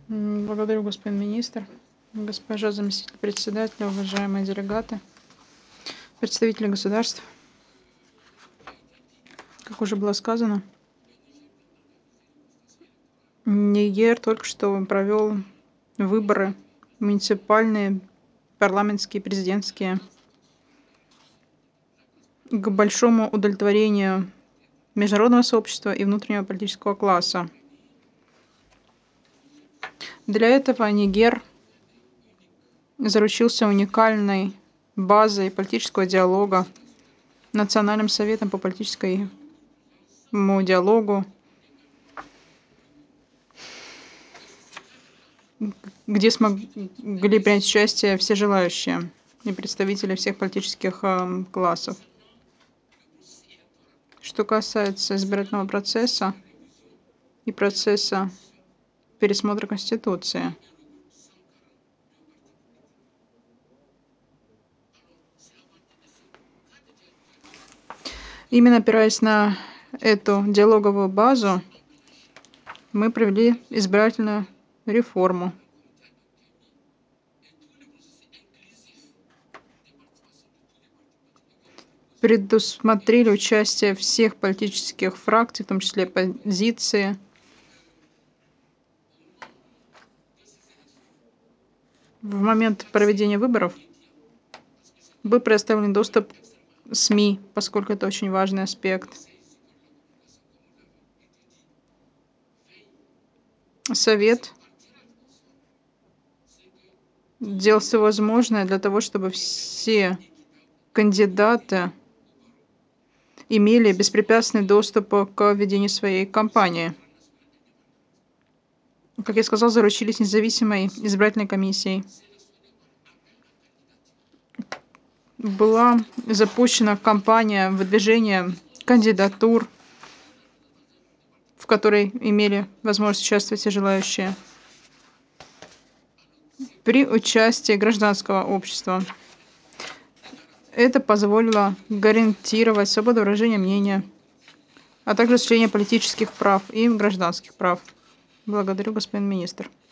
Благодарю, господин министр, госпожа заместитель председателя, уважаемые делегаты, представители государств. Как уже было сказано, Нигер только что провел выборы муниципальные, парламентские, президентские, к большому удовлетворению международного сообщества и внутреннего политического класса. Для этого Нигер заручился уникальной базой политического диалога, Национальным советом по политическому диалогу, где смогли принять участие все желающие и представители всех политических классов. Что касается избирательного процесса и процесса пересмотра Конституции, именно опираясь на эту диалоговую базу, мы провели избирательную реформу. Предусмотрели участие всех политических фракций, в том числе оппозиции. В момент проведения выборов был предоставлен доступ СМИ, поскольку это очень важный аспект. Совет делал все возможное для того, чтобы все кандидаты имели беспрепятственный доступ к ведению своей кампании. Как я сказал, заручились независимой избирательной комиссией. Была запущена кампания выдвижения кандидатур, в которой имели возможность участвовать все желающие, при участии гражданского общества. Это позволило гарантировать свободу выражения мнения, а также осуществление политических прав и гражданских прав. Благодарю, господин министр.